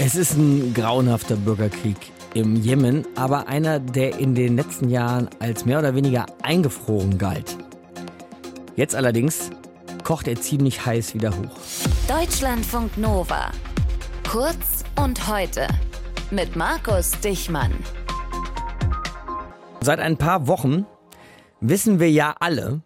Es ist ein grauenhafter Bürgerkrieg im Jemen, aber einer, der in den letzten Jahren als mehr oder weniger eingefroren galt. Jetzt allerdings kocht er ziemlich heiß wieder hoch. Deutschlandfunk Nova. Kurz und heute. Mit Markus Dichmann. Seit ein paar Wochen wissen wir ja alle,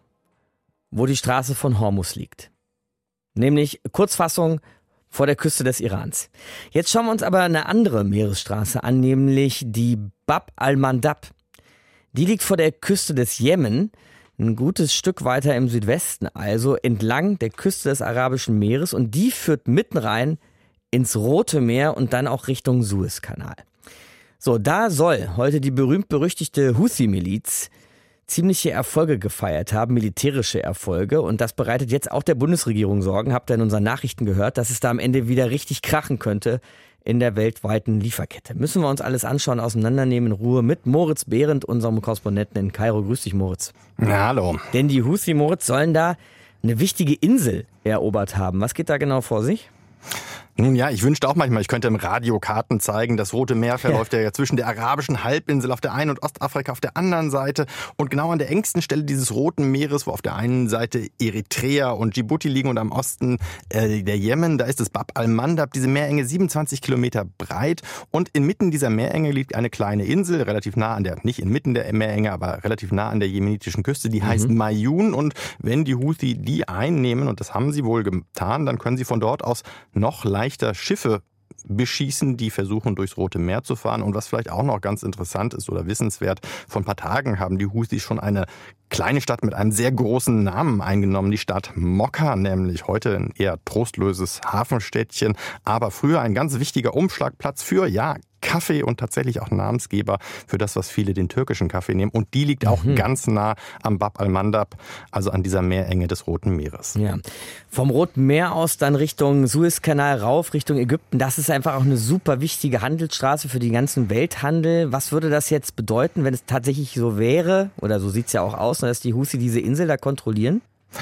wo die Straße von Hormuz liegt. Nämlich, Kurzfassung, vor der Küste des Irans. Jetzt schauen wir uns aber eine andere Meeresstraße an, nämlich die Bab al-Mandab. Die liegt vor der Küste des Jemen, ein gutes Stück weiter im Südwesten, also entlang der Küste des Arabischen Meeres, und die führt mitten rein ins Rote Meer und dann auch Richtung Suezkanal. So, da soll heute die berühmt-berüchtigte Houthi-Miliz ziemliche Erfolge gefeiert haben, militärische Erfolge. Und das bereitet jetzt auch der Bundesregierung Sorgen. Habt ihr in unseren Nachrichten gehört, dass es da am Ende wieder richtig krachen könnte in der weltweiten Lieferkette. Müssen wir uns alles anschauen, auseinandernehmen in Ruhe mit Moritz Behrendt, unserem Korrespondenten in Kairo. Grüß dich, Moritz. Ja, hallo. Denn die Houthi, Moritz, sollen da eine wichtige Insel erobert haben. Was geht da genau vor sich? Nun ja, ich wünschte auch manchmal, ich könnte im Radio Karten zeigen. Das Rote Meer verläuft ja zwischen der arabischen Halbinsel auf der einen und Ostafrika auf der anderen Seite. Und genau an der engsten Stelle dieses Roten Meeres, wo auf der einen Seite Eritrea und Djibouti liegen und am Osten der Jemen, da ist das Bab al-Mandab, diese Meerenge 27 Kilometer breit. Und inmitten dieser Meerenge liegt eine kleine Insel, relativ nah an der, nicht inmitten der Meerenge, aber relativ nah an der jemenitischen Küste, die heißt Mayun. Und wenn die Houthi die einnehmen, und das haben sie wohl getan, dann können sie von dort aus noch leichter Schiffe beschießen, die versuchen, durchs Rote Meer zu fahren. Und was vielleicht auch noch ganz interessant ist oder wissenswert, vor ein paar Tagen haben die Houthi schon eine kleine Stadt mit einem sehr großen Namen eingenommen, die Stadt Mokka, nämlich heute ein eher trostloses Hafenstädtchen, aber früher ein ganz wichtiger Umschlagplatz für, Kaffee und tatsächlich auch Namensgeber für das, was viele den türkischen Kaffee nehmen. Und die liegt auch ganz nah am Bab al-Mandab, also an dieser Meerenge des Roten Meeres. Ja. Vom Roten Meer aus dann Richtung Suezkanal rauf, Richtung Ägypten. Das ist einfach auch eine super wichtige Handelsstraße für den ganzen Welthandel. Was würde das jetzt bedeuten, wenn es tatsächlich so wäre, oder so sieht es ja auch aus, dass die Houthi diese Insel da kontrollieren?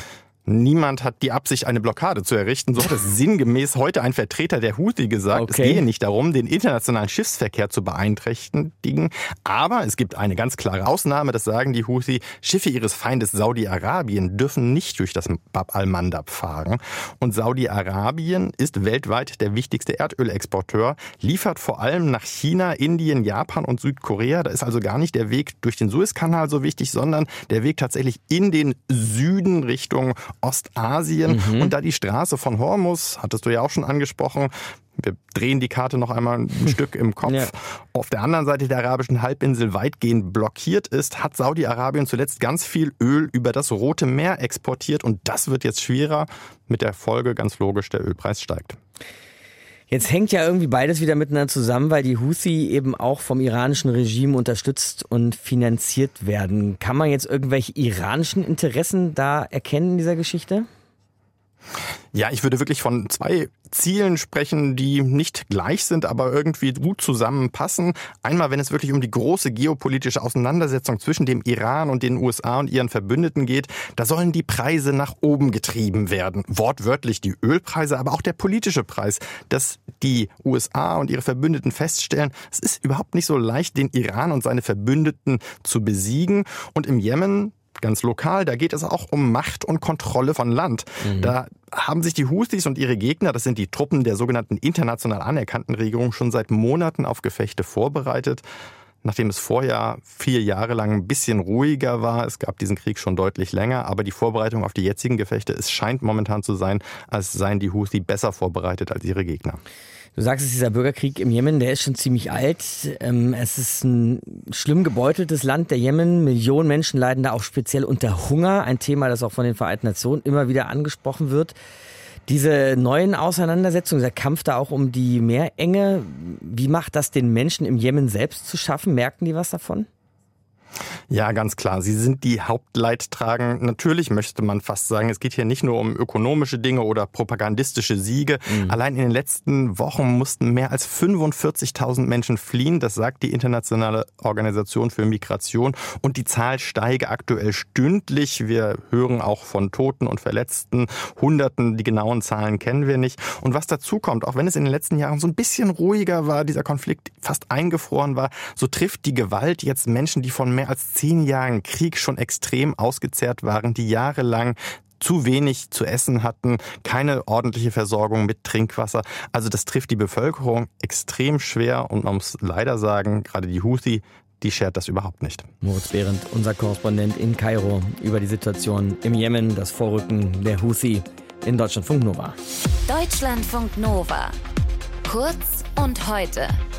Niemand hat die Absicht, eine Blockade zu errichten. So hat es sinngemäß heute ein Vertreter der Houthi gesagt. Okay. Es gehe nicht darum, den internationalen Schiffsverkehr zu beeinträchtigen. Aber es gibt eine ganz klare Ausnahme, das sagen die Houthi. Schiffe ihres Feindes Saudi-Arabien dürfen nicht durch das Bab al-Mandab fahren. Und Saudi-Arabien ist weltweit der wichtigste Erdölexporteur, liefert vor allem nach China, Indien, Japan und Südkorea. Da ist also gar nicht der Weg durch den Suezkanal so wichtig, sondern der Weg tatsächlich in den Süden Richtung Ostasien. Und da die Straße von Hormuz, hattest du ja auch schon angesprochen, wir drehen die Karte noch einmal ein Stück im Kopf, auf der anderen Seite der arabischen Halbinsel weitgehend blockiert ist, hat Saudi-Arabien zuletzt ganz viel Öl über das Rote Meer exportiert. Und das wird jetzt schwerer, mit der Folge ganz logisch, der Ölpreis steigt. Jetzt hängt ja irgendwie beides wieder miteinander zusammen, weil die Houthi eben auch vom iranischen Regime unterstützt und finanziert werden. Kann man jetzt irgendwelche iranischen Interessen da erkennen in dieser Geschichte? Ja, ich würde wirklich von zwei Zielen sprechen, die nicht gleich sind, aber irgendwie gut zusammenpassen. Einmal, wenn es wirklich um die große geopolitische Auseinandersetzung zwischen dem Iran und den USA und ihren Verbündeten geht, da sollen die Preise nach oben getrieben werden. Wortwörtlich die Ölpreise, aber auch der politische Preis, dass die USA und ihre Verbündeten feststellen, es ist überhaupt nicht so leicht, den Iran und seine Verbündeten zu besiegen. Und im Jemen, ganz lokal, da geht es auch um Macht und Kontrolle von Land. Da haben sich die Houthis und ihre Gegner, das sind die Truppen der sogenannten international anerkannten Regierung, schon seit Monaten auf Gefechte vorbereitet. Nachdem es vorher 4 Jahre lang ein bisschen ruhiger war, es gab diesen Krieg schon deutlich länger, aber die Vorbereitung auf die jetzigen Gefechte, es scheint momentan zu sein, als seien die Houthi besser vorbereitet als ihre Gegner. Du sagst es, dieser Bürgerkrieg im Jemen, der ist schon ziemlich alt. Es ist ein schlimm gebeuteltes Land, der Jemen. Millionen Menschen leiden da auch speziell unter Hunger. Ein Thema, das auch von den Vereinten Nationen immer wieder angesprochen wird. Diese neuen Auseinandersetzungen, der Kampf da auch um die Meerenge, wie macht das den Menschen im Jemen selbst zu schaffen? Merken die was davon? Ja, ganz klar. Sie sind die Hauptleidtragenden. Natürlich möchte man fast sagen, es geht hier nicht nur um ökonomische Dinge oder propagandistische Siege. Allein in den letzten Wochen mussten mehr als 45.000 Menschen fliehen. Das sagt die Internationale Organisation für Migration. Und die Zahl steige aktuell stündlich. Wir hören auch von Toten und Verletzten, Hunderten. Die genauen Zahlen kennen wir nicht. Und was dazu kommt, auch wenn es in den letzten Jahren so ein bisschen ruhiger war, dieser Konflikt fast eingefroren war, so trifft die Gewalt jetzt Menschen, die von mehr als 10 Jahren Krieg schon extrem ausgezehrt waren, die jahrelang zu wenig zu essen hatten, keine ordentliche Versorgung mit Trinkwasser. Also das trifft die Bevölkerung extrem schwer und man muss leider sagen, gerade die Houthi, die schert das überhaupt nicht. Moritz Behrendt, unser Korrespondent in Kairo, über die Situation im Jemen, das Vorrücken der Houthi in Deutschlandfunk Nova. Deutschlandfunk Nova. Kurz und heute.